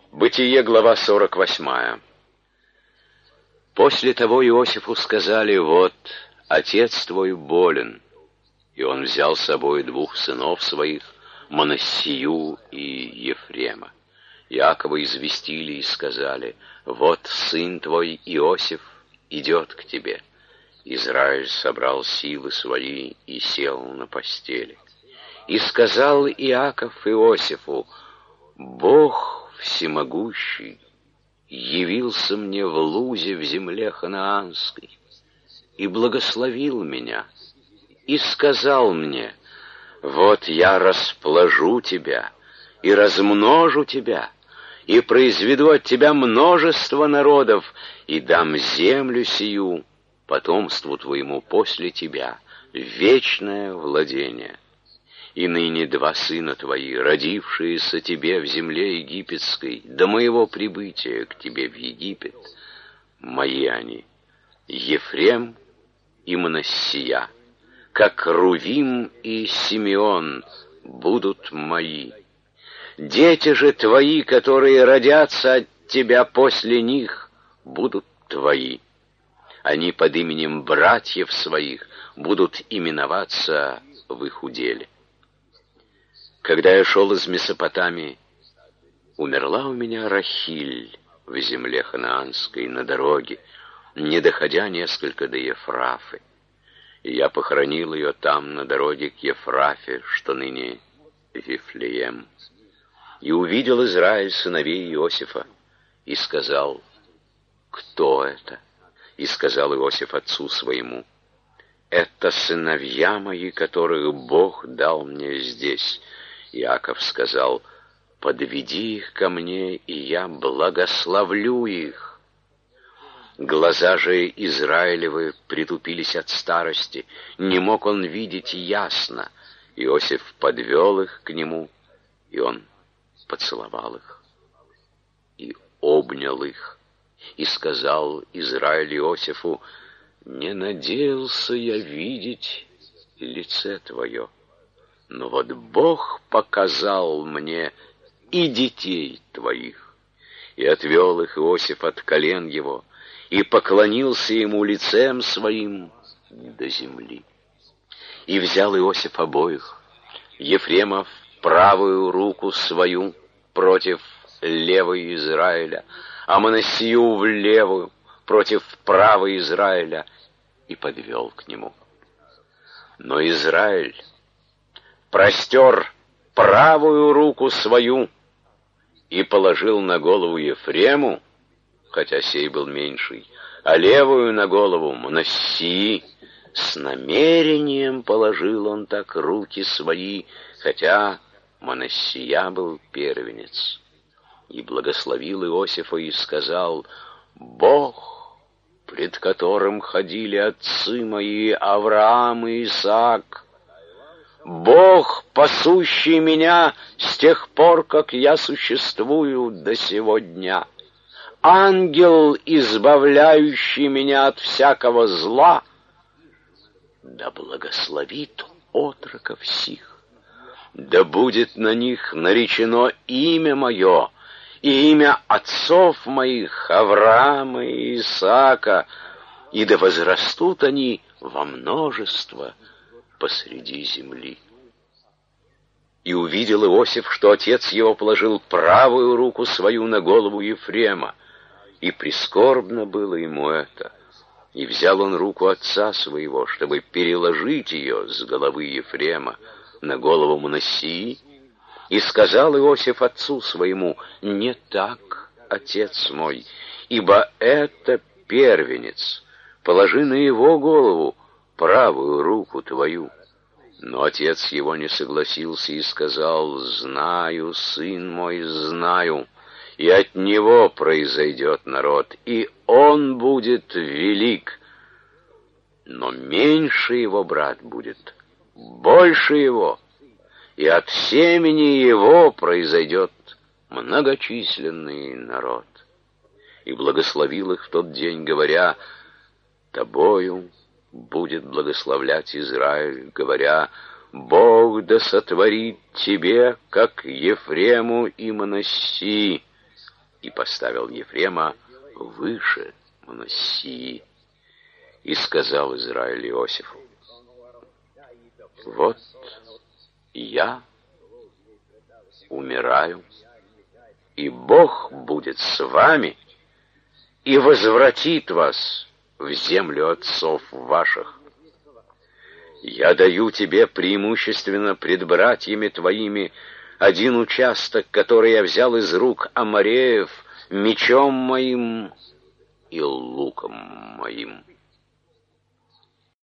Бытие, глава 48. После того Иосифу сказали: вот, отец твой болен. И он взял с собой двух сынов своих, Манассию и Ефрема. Иакова известили и сказали: вот сын твой Иосиф идет к тебе. Израиль собрал силы свои и сел на постели. И сказал Иаков Иосифу: Бог всемогущий явился мне в Лузе в земле ханаанской и благословил меня, и сказал мне: вот я распложу тебя и размножу тебя, и произведу от тебя множество народов, и дам землю сию потомству твоему после тебя, вечное владение. И ныне два сына твои, родившиеся тебе в земле египетской, до моего прибытия к тебе в Египет, мои они, Ефрем и Манассия, как Рувим и Симеон, будут мои. Дети же твои, которые родятся от тебя после них, будут твои. Они под именем братьев своих будут именоваться в их уделе. Когда я шел из Месопотамии, умерла у меня Рахиль в земле ханаанской на дороге, не доходя несколько до Ефрафы. И я похоронил ее там, на дороге к Ефрафе, что ныне Вифлеем. И увидел Израиль сыновей Иосифа, и сказал: кто это? И сказал Иосиф отцу своему: это сыновья мои, которых Бог дал мне здесь. Иаков сказал: подведи их ко мне, и я благословлю их. Глаза же Израилевы притупились от старости, не мог он видеть ясно. Иосиф подвел их к нему, и он поцеловал их и обнял их, и сказал Израиль Иосифу: не надеялся я видеть лице твое, но вот Бог показал мне и детей твоих. И отвел их Иосиф от колен его, и поклонился ему лицем своим до земли. И взял Иосиф обоих, Ефрема в правую руку свою против левой Израиля, а Манассию в левую против правой Израиля, и подвел к нему. Но Израиль простер правую руку свою и положил на голову Ефрему, хотя сей был меньший, а левую на голову Манассии. С намерением положил он так руки свои, хотя Манассия был первенец. И благословил Иосифа и сказал: Бог, пред которым ходили отцы мои Авраам и Исаак, Бог, пасущий меня с тех пор, как я существую до сего дня, ангел, избавляющий меня от всякого зла, да благословит отроков сих, да будет на них наречено имя мое и имя отцов моих, Авраама и Исаака, и да возрастут они во множество посреди земли. И увидел Иосиф, что отец его положил правую руку свою на голову Ефрема, и прискорбно было ему это. И взял он руку отца своего, чтобы переложить ее с головы Ефрема на голову Манассии, и сказал Иосиф отцу своему: не так, отец мой, ибо это первенец, положи на его голову правую руку твою. Но отец его не согласился и сказал: знаю, сын мой, знаю, и от него произойдет народ, и он будет велик, но меньше его брат будет больше его, и от семени его произойдет многочисленный народ. И благословил их в тот день, говоря: тобою будет благословлять Израиль, говоря: Бог да сотворит тебе, как Ефрему и Манассии, и поставил Ефрема выше Манассии. И сказал Израиль Иосифу: вот я умираю, и Бог будет с вами и возвратит вас в землю отцов ваших. Я даю тебе преимущественно пред братьями твоими один участок, который я взял из рук Амореев мечом моим и луком моим.